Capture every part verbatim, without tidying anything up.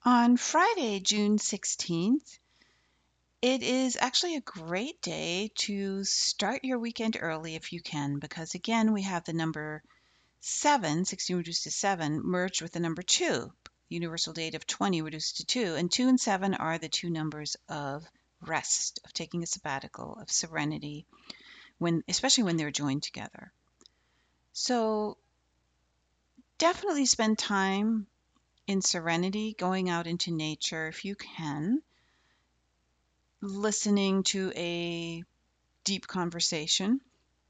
On Friday, June sixteenth, it is actually a great day to start your weekend early if you can, because again, we have the number seven, sixteen reduced to seven, merged with the number two, universal date of twenty reduced to two, and two and seven are the two numbers of rest, of taking a sabbatical, of serenity, when especially when they're joined together. So definitely spend time in serenity, going out into nature if you can, listening to a deep conversation,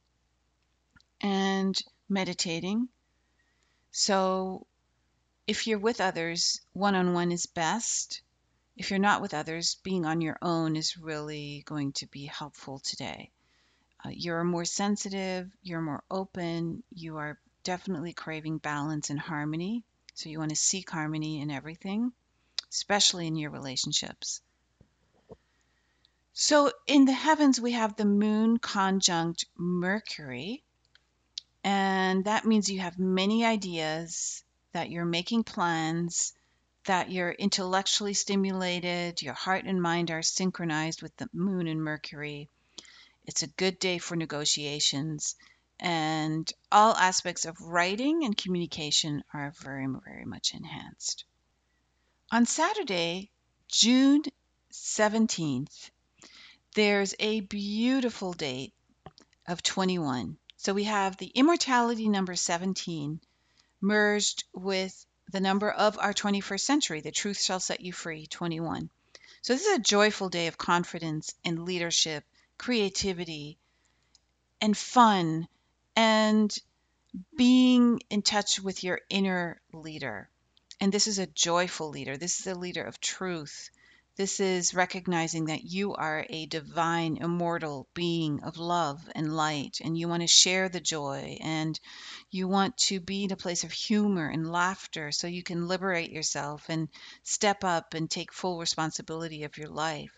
and meditating. So, if you're with others, one on one is best. If you're not with others, being on your own is really going to be helpful today. Uh, you're more sensitive, you're more open, you are definitely craving balance and harmony. So, you want to seek harmony in everything, especially in your relationships. So, in the heavens, we have the moon conjunct Mercury. And that means you have many ideas, that you're making plans, that you're intellectually stimulated, your heart and mind are synchronized with the moon and Mercury. It's a good day for negotiations, and all aspects of writing and communication are very, very much enhanced. On Saturday, June seventeenth, there's a beautiful date of twenty-one. So we have the immortality number seventeen merged with the number of our twenty-first century, the truth shall set you free, twenty-one. So this is a joyful day of confidence and leadership, creativity, and fun, and being in touch with your inner leader. And this is a joyful leader. This is a leader of truth. This is recognizing that you are a divine, immortal being of love and light, and you want to share the joy, and you want to be in a place of humor and laughter so you can liberate yourself and step up and take full responsibility of your life.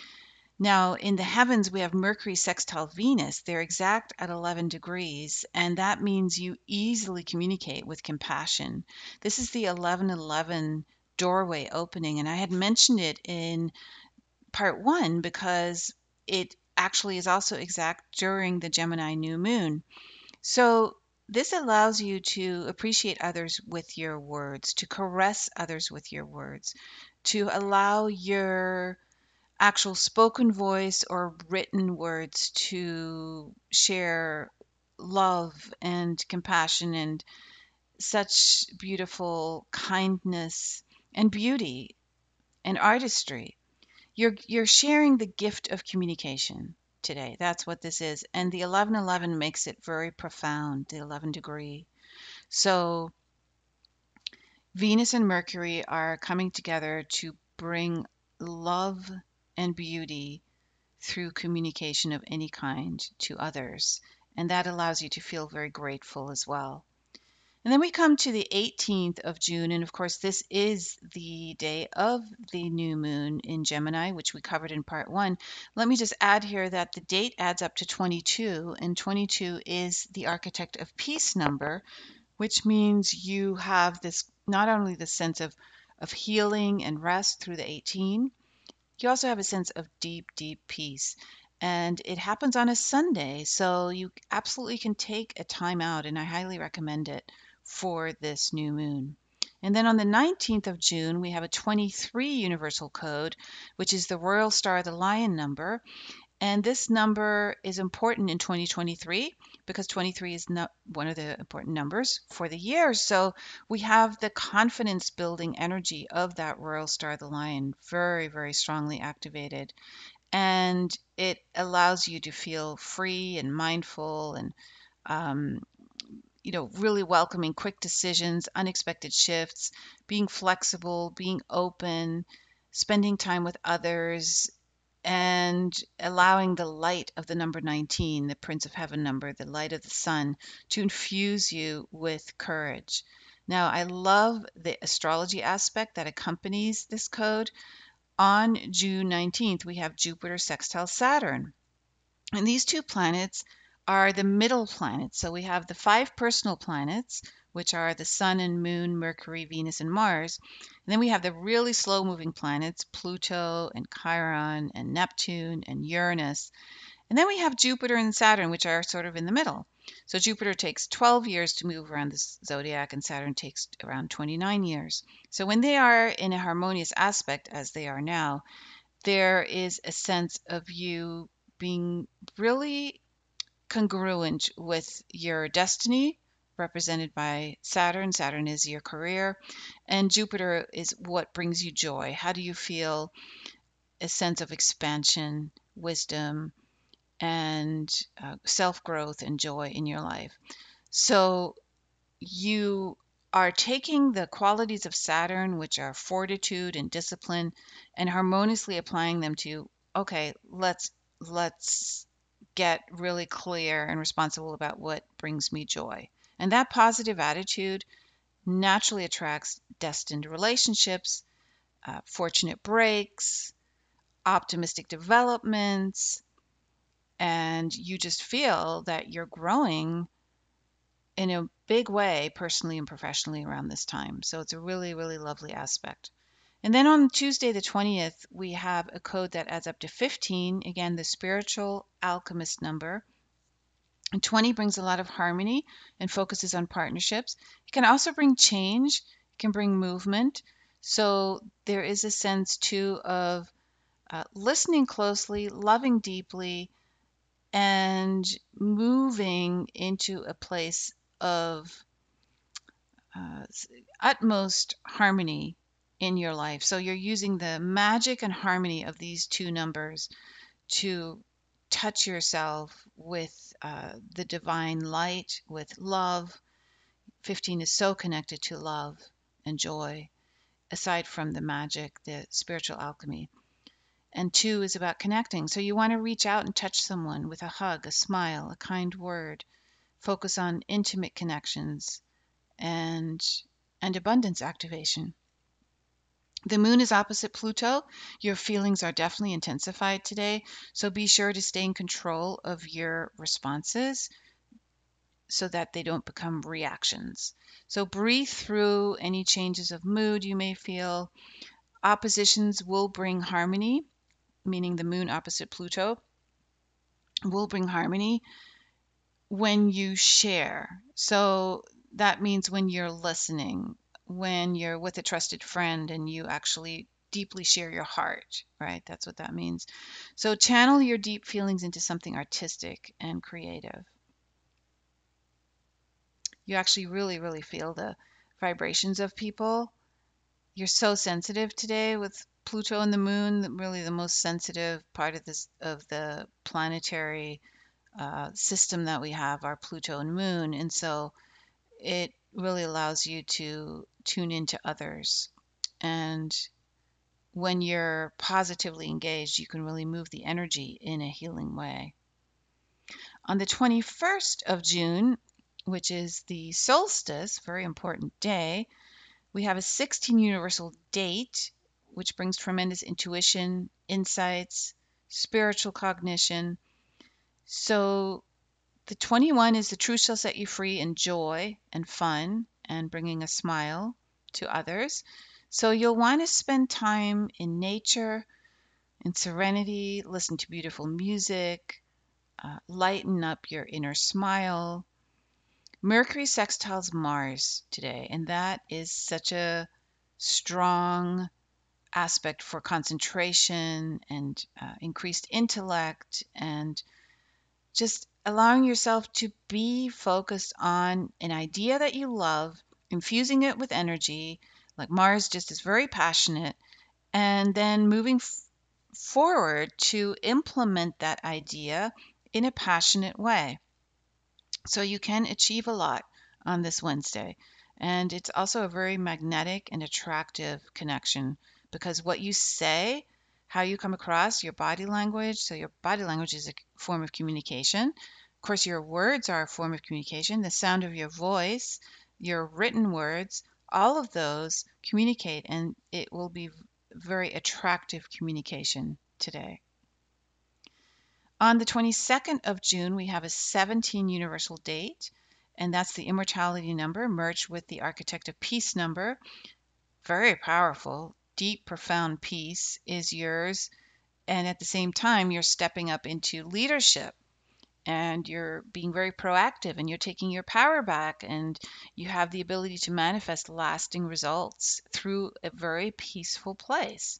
Now, in the heavens, we have Mercury sextile Venus. They're exact at eleven degrees, and that means you easily communicate with compassion. This is the eleven eleven doorway opening, and I had mentioned it in part one because it actually is also exact during the Gemini new moon. So, this allows you to appreciate others with your words, to caress others with your words, to allow your actual spoken voice or written words to share love and compassion and such beautiful kindness and beauty and artistry. You're you're sharing the gift of communication today. That's what this is. And the eleven eleven makes it very profound, the eleven degree. So Venus and Mercury are coming together to bring love and beauty through communication of any kind to others. And that allows you to feel very grateful as well. And then we come to the eighteenth of June. And of course, this is the day of the new moon in Gemini, which we covered in part one. Let me just add here that the date adds up to twenty-two, and twenty-two is the architect of peace number, which means you have this not only the sense of, of healing and rest through the eighteen, you also have a sense of deep, deep peace. And it happens on a Sunday, so you absolutely can take a time out, and I highly recommend it for this new moon. And then on the nineteenth of June, we have a twenty-three universal code, which is the Royal Star, the Lion number. And this number is important in twenty twenty-three because twenty-three is not one of the important numbers for the year. So we have the confidence building energy of that Royal Star, the Lion, very, very strongly activated. And it allows you to feel free and mindful and, um, you know, really welcoming quick decisions, unexpected shifts, being flexible, being open, spending time with others, and allowing the light of the number nineteen, the Prince of Heaven number, the light of the sun, to infuse you with courage. Now, I love the astrology aspect that accompanies this code. On June nineteenth, we have Jupiter sextile Saturn. And these two planets are the middle planets. So we have the five personal planets, which are the Sun and Moon, Mercury, Venus, and Mars. And then we have the really slow moving planets, Pluto and Chiron and Neptune and Uranus. And then we have Jupiter and Saturn, which are sort of in the middle. So Jupiter takes twelve years to move around the zodiac, and Saturn takes around twenty-nine years. So when they are in a harmonious aspect, as they are now, there is a sense of you being really congruent with your destiny, represented by Saturn. Saturn is your career, and Jupiter is what brings you joy. How do you feel a sense of expansion, wisdom, and uh, self growth and joy in your life? So you are taking the qualities of Saturn, which are fortitude and discipline, and harmoniously applying them to, okay, let's let's get really clear and responsible about what brings me joy. And that positive attitude naturally attracts destined relationships, uh, fortunate breaks, optimistic developments, and you just feel that you're growing in a big way, personally and professionally, around this time. So it's a really, really lovely aspect. And then on Tuesday, the twentieth, we have a code that adds up to fifteen. Again, the spiritual alchemist number. And twenty brings a lot of harmony and focuses on partnerships. It can also bring change, it can bring movement. So there is a sense too of uh, listening closely, loving deeply, and moving into a place of uh, utmost harmony in your life. So you're using the magic and harmony of these two numbers to touch yourself with uh, the divine light, with love. fifteen is so connected to love and joy, aside from the magic, the spiritual alchemy. And two is about connecting. So you want to reach out and touch someone with a hug, a smile, a kind word. Focus on intimate connections and and abundance activation. The moon is opposite Pluto. Your feelings are definitely intensified today, so be sure to stay in control of your responses so that they don't become reactions. So breathe through any changes of mood you may feel. Oppositions will bring harmony, meaning the moon opposite Pluto will bring harmony when you share. So that means when you're listening, when you're with a trusted friend and you actually deeply share your heart, right? That's what that means. So channel your deep feelings into something artistic and creative. You actually really, really feel the vibrations of people. You're so sensitive today with Pluto and the moon, really the most sensitive part of this of the planetary uh, system that we have are Pluto and Moon. And so it really allows you to tune into others. And when you're positively engaged, you can really move the energy in a healing way. On the twenty-first of June, which is the solstice, very important day, we have a sixteen universal date, which brings tremendous intuition, insights, spiritual cognition. So the twenty-one is the truth shall set you free in joy and fun and bringing a smile to others. So you'll want to spend time in nature, in serenity, listen to beautiful music, uh, lighten up your inner smile. Mercury sextiles Mars today, and that is such a strong aspect for concentration and uh, increased intellect and just allowing yourself to be focused on an idea that you love, infusing it with energy, like Mars just is very passionate, and then moving f- forward to implement that idea in a passionate way. So you can achieve a lot on this Wednesday. And it's also a very magnetic and attractive connection because what you say, how you come across, your body language, so your body language is a form of communication. Of course, your words are a form of communication, the sound of your voice, your written words, all of those communicate, and it will be very attractive communication today. On the twenty-second of June, we have a seventeen universal date, and that's the immortality number merged with the architect of peace number. Very powerful. Deep, profound peace is yours. And at the same time, you're stepping up into leadership and you're being very proactive and you're taking your power back and you have the ability to manifest lasting results through a very peaceful place.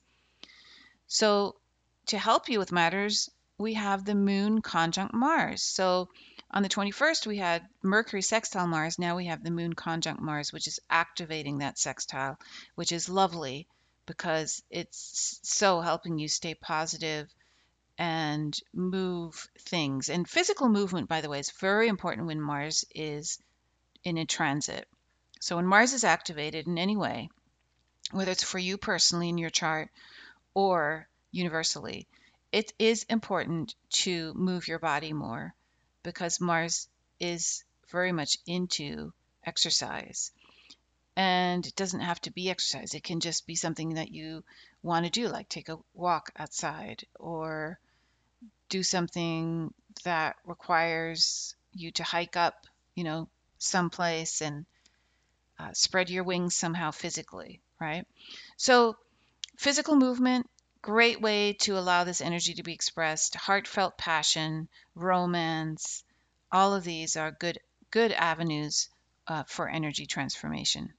So, to help you with matters, we have the moon conjunct Mars. So, on the twenty-first, we had Mercury sextile Mars. Now we have the moon conjunct Mars, which is activating that sextile, which is lovely because it's so helping you stay positive and move things. And physical movement, by the way, is very important when Mars is in a transit. So, when Mars is activated in any way, whether it's for you personally in your chart or universally, it is important to move your body more because Mars is very much into exercise. And it doesn't have to be exercise, it can just be something that you want to do, like take a walk outside or do something that requires you to hike up, you know, someplace and uh, spread your wings somehow physically, right? So, physical movement, great way to allow this energy to be expressed. Heartfelt passion, romance, all of these are good good avenues uh, for energy transformation.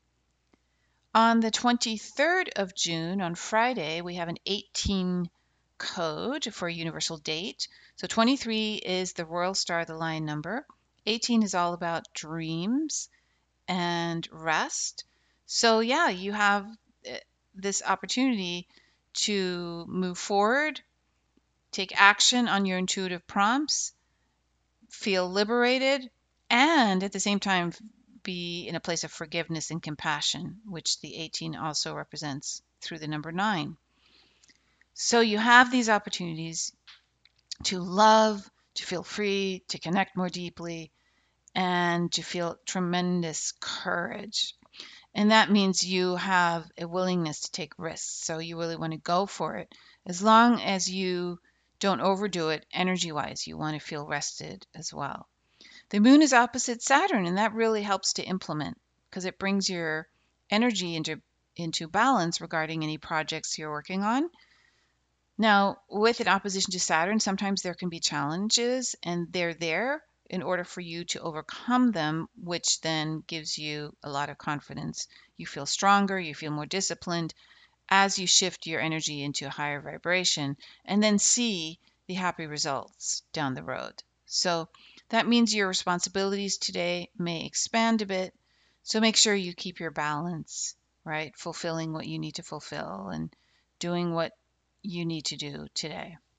On the twenty-third of June, on Friday, we have an eighteen code for a universal date. So twenty-three is the royal star, the lion number. eighteen is all about dreams and rest. So, yeah, you have uh, this opportunity to move forward, take action on your intuitive prompts, feel liberated, and at the same time be in a place of forgiveness and compassion, which the eighteen also represents through the number nine. So you have these opportunities to love, to feel free, to connect more deeply, and to feel tremendous courage. And that means you have a willingness to take risks. So you really want to go for it. As long as you don't overdo it energy wise, you want to feel rested as well. The moon is opposite Saturn, and that really helps to implement because it brings your energy into into balance regarding any projects you're working on. Now, with an opposition to Saturn, sometimes there can be challenges, and they're there in order for you to overcome them, which then gives you a lot of confidence. You feel stronger, you feel more disciplined as you shift your energy into a higher vibration and then see the happy results down the road. So that means your responsibilities today may expand a bit. So make sure you keep your balance, right? Fulfilling what you need to fulfill and doing what you need to do today.